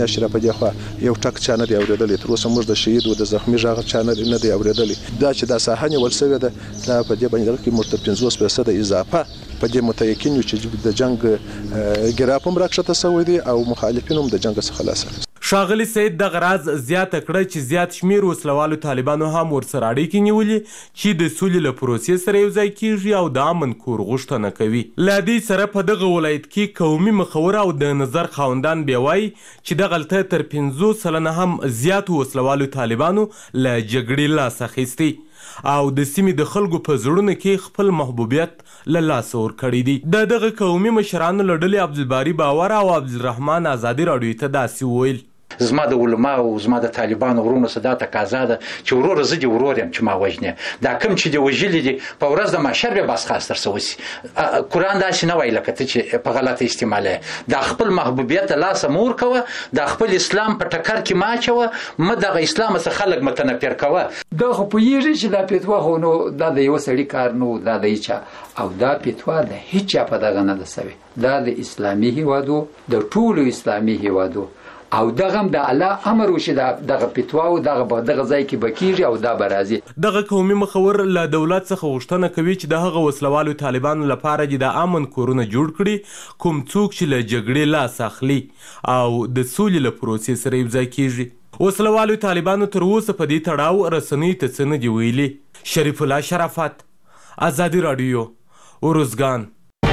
اشرف دی خو یو ټک چا نه دی اوریدلی، تر اوسه موږ د شهید او د زخمی ژغ چا نه دی اوریدلی. دا چې دا ساحه نیول شوې ده دا په دې باندې کې موږ ته 50% اضافه په دې متيقن یو چې د جنگ ګراف هم راکښته شوی دی او مخالفین هم د جنگ څخه خلاص. ښاغلي سید د غراز زیاته کړه چې زیات شمیر وسلوالو طالبانو هم ورسره اړیکې نیولې چې د سولې له پروسې سره یوځای کیږي او د امن کور غوښتنه کوي. له دې سره په دغه ولایت کې قومي مخور او د نظر خاوندان بیا وایي چې دغلته تر 50 سلنه هم زیاتو وسلوالو طالبانو له جګړې لاس اخیستی او د سیمې د خلکو په زړونو کې خپل محبوبیت له لاسه ورکړی دی. د دغه قومي مشرانو له ډلې عبدالباري باور او عبدالرحمن ازادي راډیو ته داسې وویل: زما د علما او زما د طالبانو ورونو صدا تقاضا ده چې ورور زه دي ورور یم چې ما وژنې، دا کوم چې دی وژلي دي په ورځ د محشر به بس خاص تر سوسی. قرآن داسې نه وایي لکه ته چې په غلطه استعمالوي. دا خپل محبوبیت لاسه مور کوه، دا خپل اسلام په ټکر کې ماچوه، مه دغه اسلام څخه خلک متنفر کوه. دا خو پوهېږي چې دا پیتوا خو نو دا د یو سړي کار نو، دا د هیچا، او دا پیتوا د هیچا په دغه نه ده سوی. دا د اسلامي هیوادو د ټولو اسلامي هیوادو او دغه هم د الله امر وشي دغه پیتوا او دغه ځای کې بکیږي او دا برازي. دغه قومي مخور له دولت څخه غوښتنه کوي چې د هغه وسلوالو طالبانو لپاره د امن کورونه جوړ کړي کوم څوک چې له جګړې لاس اخلي او د سولې له پروسې سره یوځای کیږي. وسلوالو طالبانو تر اوسه په دې تړاو رسنیو ته څه نه دي ویلي. شریف الله شرافت، ازادي راډیو، ارزګان.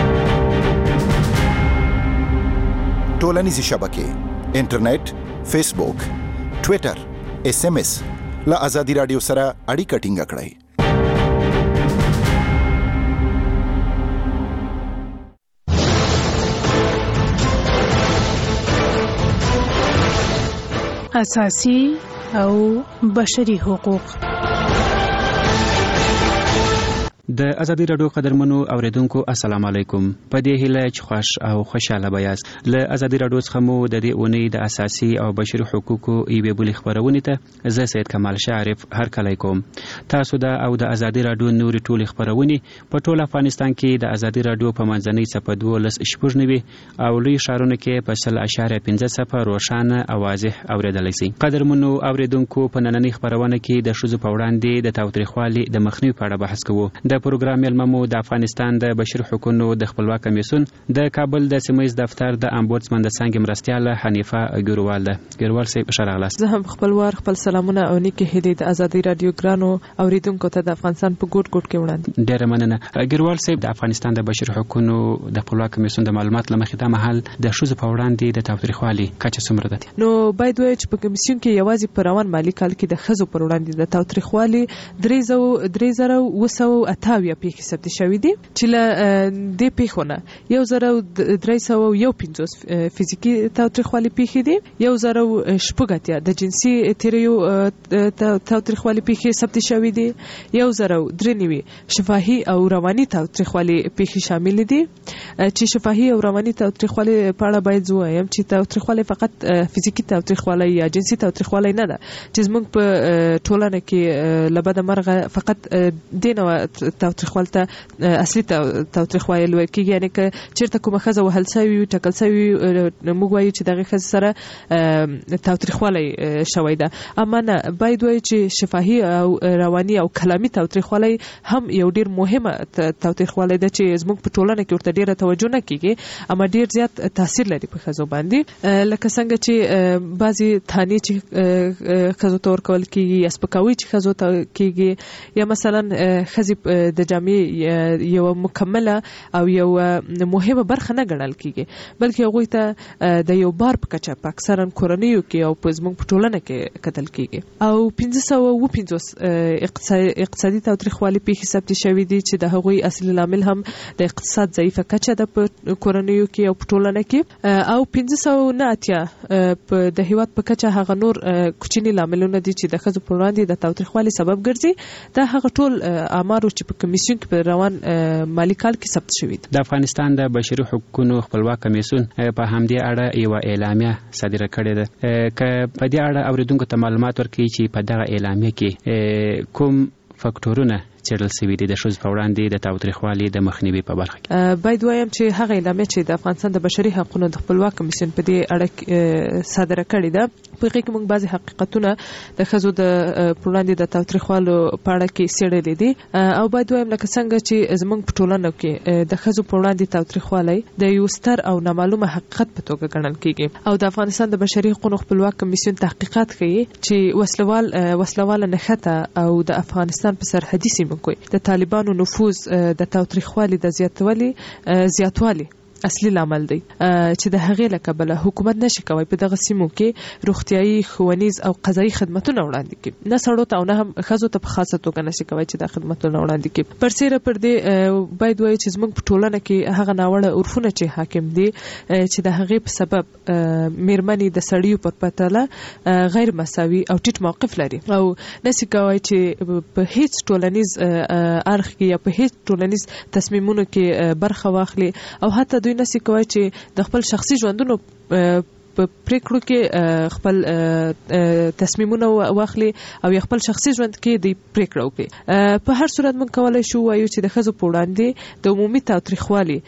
ټولنیزې شبکې انټرنیټ، فیسبوک، ټویټر، SMS له ازادي راډیو سره اړیکه ټینګه کړئ. اساسي او بشري حقوق. د ازادي راډیو قدرمنو اوریدونکو السلام علیکم. په دې هیله چې خوش او خوشاله بیاست. له ازادي راډیو څخه مو د دې اونۍ د اساسي او بشري حقوقو یوې بلې خپرونې ته زه سید کمال شعرف هرکلی کوم. تاسو د او د ازادي راډیو نورې ټولې خپرونې په ټول افغانستان کې د ازادي راډیو په منځنۍ څپه 12.9 او لوی ښارونو کې په 0.5 څپه روښانه او واضح اوریدلی شئ. قدرمنو اوریدونکو په نننۍ خپرونه کې د ښځو په وړاندې د تاوتریخوالي د مخنیوي په اړه بحث کوو. د پروګرام ملممو د افغانستان د بشري حقوقو د خپلواک کمیسیون د کابل د سیمه ییز دفتر د امبودسمن د څنګه مرستیاله حنیفه ګروال ده. ګروال صاحب شراغلاست. زه هم خپلوار خپل سلامونه او نیکه هدیه د ازادي راډیو ګرانو اوریدونکو ته د افغانستان په ګوټ ګوټ کې وړاندې. ډیره مننه. ګروال صاحب د افغانستان د بشري حقوقو د خپلواک کمیسیون د معلومات لمخې د محل د ښځو په وړاندې د تاوتریخوالي کچه څومره ده؟ نو باید وایي چې په کمیسیون کې یوازې په روان مالي کال کې د ښځو پر وړاندې د تاوتریخوالي 3,328 پیښې ثبت شوې دي چې له دې پیښو نه 1,351 فزیکي تاوتریخوالي پیښې دي، 1,080 د جنسي تیریو تاوتریخوالي پیښې ثبت شوې دي، 1,093 شفاهي او رواني تاوتریخوالي پیښې شامل دي. چې شفاهي او رواني تاوتریخوالي په اړه باید ووایم چې تاوتریخوالي فقط فزیکي تاوتریخوالي یا جنسي تاوتریخوالي نه ده چې زموږ په ټولنه کې له بده مرغه فقط دینه تاوتریخوالي ته اصلي تاوتریخوالي ویل کېږي. یعنې که چېرته کومه ښځه وهل سوي وي، ټکل سوي وي، موږ وایو چې دغې ښځې سره تاوتریخوالی شوی ده. اما نه، باید وایو چې شفاهي او رواني او کلامي تاوتریخوالی هم یو ډېر مهمه تاوتریخوالی ده چې زموږ په ټولنه کې ورته ډېره توجه نه کېږي اما ډېر زیات تاثیر لري په ښځو باندې. لکه څنګه چې بعضې تانې چې ښځو ته ورکول کېږي یا سپکاوي چې ښځو ته کېږي، یا مثلا ښځې د جامې یو مکمله او یو مهمه برخه نه ګڼل کېږي بلکې هغوی ته د یو بار په کچه په اکثرا کورنیو کې او په زموږ په ټولنه کې کتل کېږي. او 550 اقتصادي تاوتریخوالي پیښې ثبت شوي دي چې د هغوی اصلي لامل هم د اقتصاد ضعیفه کچه ده په کورنیو کې او په ټولنه کې. او 590 د هیواد په کچه هغه نور کوچني لاملونه دي چې د ښځو په وړاندې د تاوتریخوالي سبب ګرځي. دا هغه ټول آمارو چې په کمیسیون کې په روان مالي کال کې ثبت شوي دي. د افغانستان د بشري حقوقو خپلواک کمیسیون په همدې اړه یو اعلامیه صادره کړې ده. که په دې اړه اوریدونکو ته معلومات ورکړي چې په دغه اعلامیه کې کوم فاکټورونه څېړل شوي دي د ښځو په وړاندې د تاوتریخوالي د مخنیوي په برخه کې؟ باید وایم چې هغه اعلامیه چې د افغانستان د بشري حقوقو د خپلواک کمیسیون په دې اړه صادره کړې ده، په هغې کې موږ بعضې حقیقتونه د ښځو د وړاندې د تاوتریخوالو په اړه کې څېړلي دي، او باید وایم لکه څنګه چې زموږ په ټولنه کې د ښځو په وړاندې تاوتریخوالی د یو ستر او نامعلومه حقیقت په توګه ګڼل کېږي، او د افغانستان د بشري حقوقو خپلواک کمیسیون تحقیقات کوي چې وسلواله نښته او د افغانستان په سرحدي سیمو کې د طالبانو نفوذ د تاوتریخوالي د زیاتوالي اصلي لامل دی، چې د هغې له کبله حکومت نشي کوي په دغه سیمو کې روغتیايي، ښوونیز او قضایي خدمتونه وړاندې کړي، نه سړو ته او نه هم ښځو ته په خاصه توګه نشي کوي چې دا خدمتونه وړاندې کړي. پرسیره پر دې باید وایي چې زموږ په ټولنه کې هغه ناوړه عرفونه چې حاکم دي چې د هغې په سبب میرمنې د سړیو پر پرتله غیر مساوي او ټیټ موقف لري، او نشي کوي چې په هیڅ ټولنیز اړخ کې یا په هیڅ ټولنیز تصمیمونو کې برخه واخلي، او حتی دوی نشي کوي چې د خپل شخصي ژوندونو په پریکړو کې خپل تصمیمونه واخلي او یا خپل شخصي ژوند کې د پریکړه وکړي. په هر صورت موږ کولی شو وایو چې د ښځو په وړاندې د عمومي تاوتریخوالي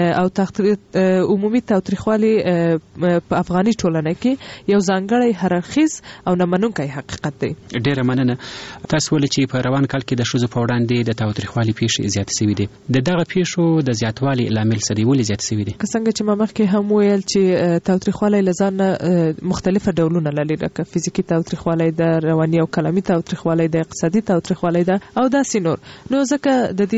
او عمومي تاوتریخوالي په افغاني ټولنه کې یو ځانګړی هررخیز او نامنونکی حقیقت دی. ډېره مننه. تاسو ولې چې په روان کال کې د ښځو په وړاندې د تاوتریخوالي پیښې زیاتې شوي دي، د دغه پیښو د زیاتوالي لامل څه دی؟ ولې زیات شوي دي؟ که څنګه چې ما مخکې هم ویل چې تاوتریخوالی له ځانه مختلفه ډولونه لري، لکه فزیکي تاوتریخوالی ده، رواني او کلامي تاوتریخوالی ده، اقتصادي تاوتریخوالی ده او داسې نور. نو ځکه د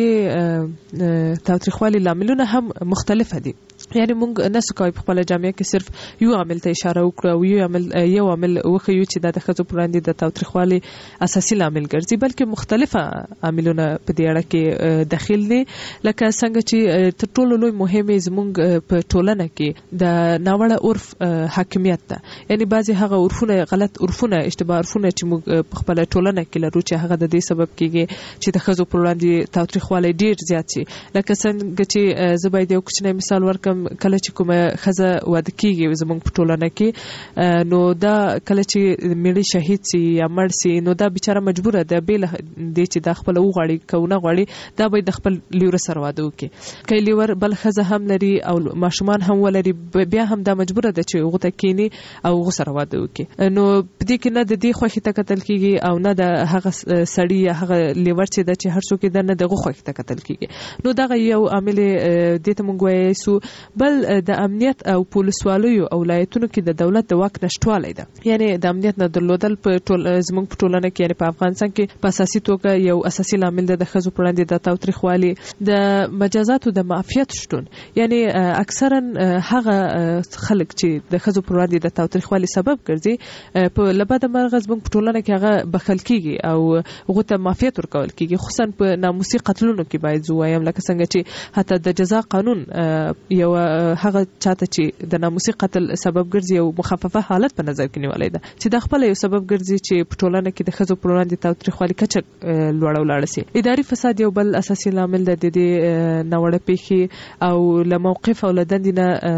دې تاوتریخوالي لاملونه هم مختلفه دي، یعنی موږ نسو کوي په خپله جامعه کې صرف یو عامل ته اشاره وکړو او یو عامل وښیو چې دا د ښځو په وړاندې د تاوتریخوالي اساسي لامل ګرځي، بلکې مختلفه عاملونه په دې اړه کې داخل دي، لکه څنګه چې تر ټولو لوی مهم یې زموږ په ټولنه کې د ناوړه عرف حاکمیت ده، یعنی بعضې هغه عرفونه، غلط عرفونه، اشتباه عرفونه چې موږ په خپله ټولنه کې لرو چې هغه د دې سبب کېږي چې د ښځو پر وړاندې تاوتریخوالی ډېر زیات شي. لکه څنګه چې زه باید یو کوچنی مثال ورکړم، کله چې کومه ښځه واده کېږي زموږ په ټولنه کې، نو دا کله چې میړه شهید سي یا مړ سي، نو دا بیچاره مجبوره ده بې له دې چې دا خپله وغواړي که ونه غواړي دا باید د خپل لیوره سره واده وکړي. که لیور بل ښځه هم لري او ماشومان هم ولري، بیا هم دا مجبوره ده چې هغو ته کښېني او هغو سره واده وکړي. نو په دې کې نه د دې خوښې ته کتل کېږي او نه د هغه سړي یا هغه لیور چې ده چې هر څوک یې ده، نه د هغو خوښې ته کتل کېږي. نو دغه یو عامل دې ته موږ ویلی سو. بل د امنیت او پولیسوالیو او ولایتونو کې د دولت د واک نشتوالی ده، یعنی د امنیت نه درلودل په زموږ په ټولنه کې، یعنی په افغانستان کې په اساسي توګه یو اساسي لامل ده د ښځو پر وړاندې د تاوتریخوالي. د مجازاتو د معافیت شتون، یعنی اکثرا هغه خلک چې د ښځو پر وړاندې د تاوتریخوالي سبب ګرځي، په له بده مرغه زموږ په ټولنه کې هغه بخښل کېږي او هغو ته معافیت ورکول کېږي، خصوصا په ناموسي قتلونو کې باید زه ووایم، لکه څنګه چې حتی د جزا قانون یو هغه چاته چې د ناموسي قتل سبب ګرځي او مخففه حالت په نظر کې نیولې ده، چې دا خپل یو سبب ګرځي چې په ټولنه کې د ښځو پر وړاندې تاوتریخوالي کچه لوړه ولاړه سي. اداري فساد یو بل اساسي لامل ده د دې ناوړه پیښې او له موقف او له دندې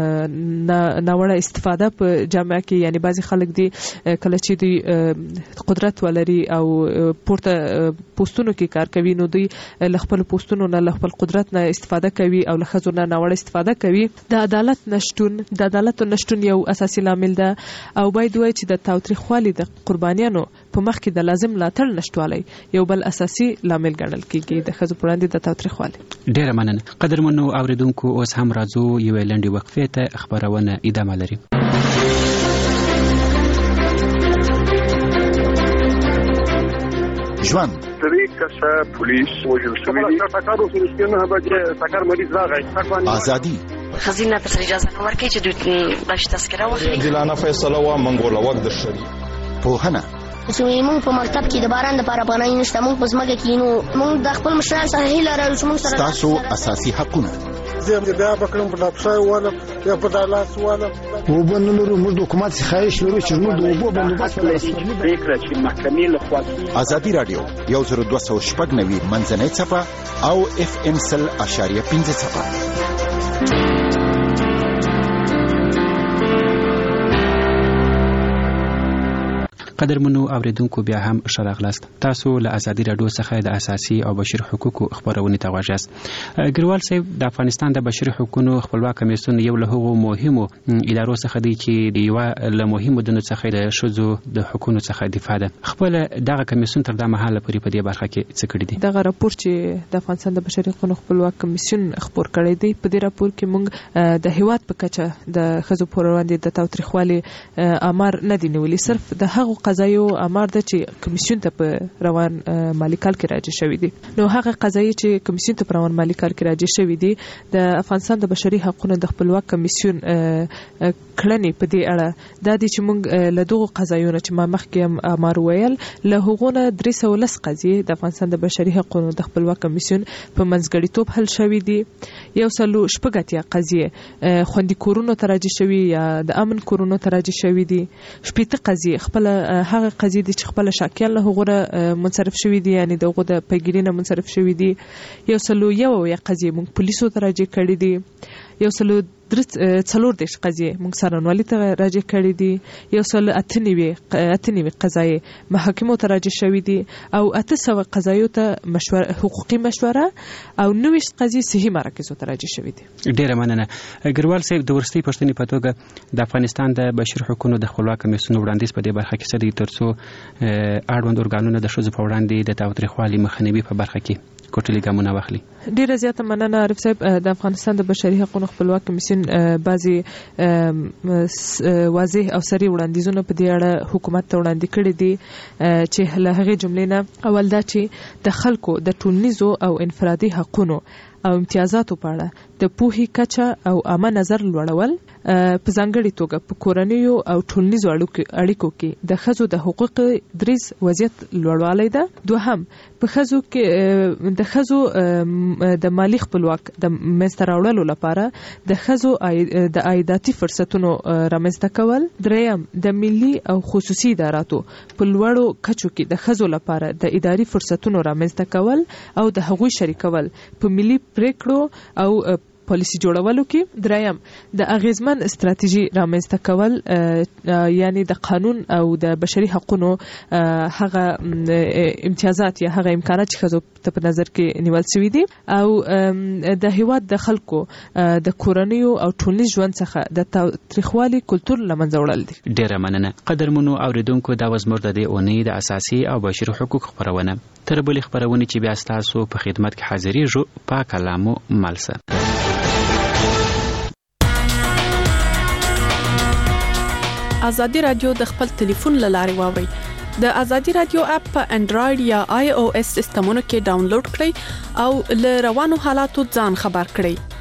نه ناوړه استفاده په جامعه کې، یعنی بعضې خلک دي کله چې دوی قدرت ولري او پورته پوستونو کې کار کوي، نو دوی له خپل پوستونو نه، له خپل قدرت نه استفاده کوي او له ښځو نه ناوړه استفاده کوي. د عدالت نشتون یو اساسي لامل ده، او باید وایي چې د تاوتریخوالي د قربانیانو په مخ کې د لازم ملاتړ نشتوالی یو بل اساسي لامل ګڼل کېږي د ښځو پر وړاندې د تاوتریخوالي. ډېره مننه. قدرمنو اورېدونکو، اوس هم راځو یوې لنډې وقفې ته، خپرونه ادامه لري. ژوند پولیس وژل شوی ازادي خزینه پر اجازه نه ورکړي چې دوی باش تذکره واخلي. عادلانه فیصله وا منګوله وخت د شری پوهنه. موږ په مکتب کې د باران د لپاره پناه نشته، موږ په ځمکه کې نو موږ د خپل مشران سره هیله لرو چې موږ سره تاسو اساسي حقونه. زه بیا بکړم په ډاپشای والا یا په دالاس والا وبنلو موږ د حکومت خواهش لرو چې موږ د اوبو بندوبست فکر چې محکمې له خوا ازادي رادیو 10290 منځنۍ صفه او FM 100.5 صفه. قدرمنو اوریدونکو بیا هم ښه راغلاست. تاسو له ازادي راډیو څخه د اساسي او بشري حقوقو خبرونه ته غواړئ. ګریوال صاحب، د افغانستان د بشري حقوقو خپلواک کمیسیون یو له هغو مهمو ادارو څخه دی چې د یو له مهمو دندو څخه د ښځو د حقوقو څخه دفاع ده. خپل دغه کمیسیون تر دا مهاله پورې په دې برخه کې څه کړي دي؟ دغه راپور چې د افغانستان د بشري حقوقو خپلواک کمیسیون خبر کړی دی، په دې راپور کې موږ د هیواد په کچه د ښځو پر وړاندې د تاوتریخوالي امر نه دی نیولي، صرف د هغو قضایو امر ده چې کمیسیون ته په روان مالي کال کې راجع شوي دي. نو هغه قضایي چې کمیسیون ته په روان مالي کال کې راجع شوي دي، د افغانستان د بشري حقوقو د خپلواک کمیسیون کړنې په دې اړه دا دي چې موږ له دغو قضایونو چې ما مخکې هم امر ویل، له هغونه 310 قضیې د افغانستان د بشري حقوقو د خپلواک کمیسیون په منځګړیتوب حل شوي دي. 116 قضیې خوندي کورونو ته راجع شوي یا د امن کورونو ته راجع شوي دي. 8 قضیې خپل هغه قضیې دي چې خپل شاکیان له هغه منصرف شوي دي، یعنی دغه د پیګیری نه منصرف شوي دي. 101 قضیې موږ پولیسو ته راجع کړي دي. 143 قضیې موږ څارنوالۍ ته راجع کړي دي. 198 قضایي محاکمو ته راجع شوي دي او 800 قضایو ته حقوقي مشوره او 90 قضیې صحي مراکزو ته راجع شوي دي. ډیره مننه. ګریوال صاحب، د ورستۍ پوښتنې په توګه د افغانستان د بشري حقوقو د خپلواک کمیسیون وړاندیز په دې برخه کې څه دی ترڅو اړوند ارګانونه د ښځو په وړاندې د تاوتریخوالي مخنیوي په برخه کې کوټلي ګامونه واخلي؟ ډیره زیاته مننه عارف صاحب. د افغانستان د بشري حقوقو خپلواک کمیسیون بعضي واضح او سری وړاندیزونه په دې اړه حکومت ته وړاندې کړي دي چې له هغې جملې نه اول دا چې د خلکو د ټولنیزو او انفرادي حقوقو او امتیازاتو په اړه د پوهې کچه او عامه نظر لوړول، په ځانګړې توګه په کورنیو او ټولنیزو اړیکو کې د ښځو د حقوقو دریځ وضعیت لوړوالی ده. دوهم، په ښځو کې د ښځو د مالی خپلواک د منځته راوړلو لپاره د ښځو د عایداتي فرصتونو رامنځته کول. دریم، د ملي او خصوصي اداراتو په لوړو کچو کې د ښځو لپاره د اداري فرصتونو رامنځته کول او د هغوی شریکول په ملي پریکړو او پالیسی جوړولو کې. دریم، د اغیزمن استراتیژي رامنځته کول، یعنی د قانون او د بشري حقوقو هغه امتیازات یا هغه امکانات چې ښځو ته په نظر کې نیول شوي دي او د هیواد د خلکو د کورنیو او ټولنیز ژوند څخه د تاوتریخوالي کلتور له منځه وړل دي. ډیره مننه. قدرمنو اوریدونکو، دا وز زموږ د دې اونۍ د اساسي او بشري حقوقو خبرونه. تر بلې خبرونه چې بیا ستاسو په خدمت کې حاضرېږو، پاک کلامو ملسه. ازادي رادیو د خپل ټلیفون له لارې واورئ. د ازادي رادیو اپ په انډراید یا آی او اس سیسټمونو کې ډاونلوډ کړئ او له روانو حالاتو ځان خبر کړئ.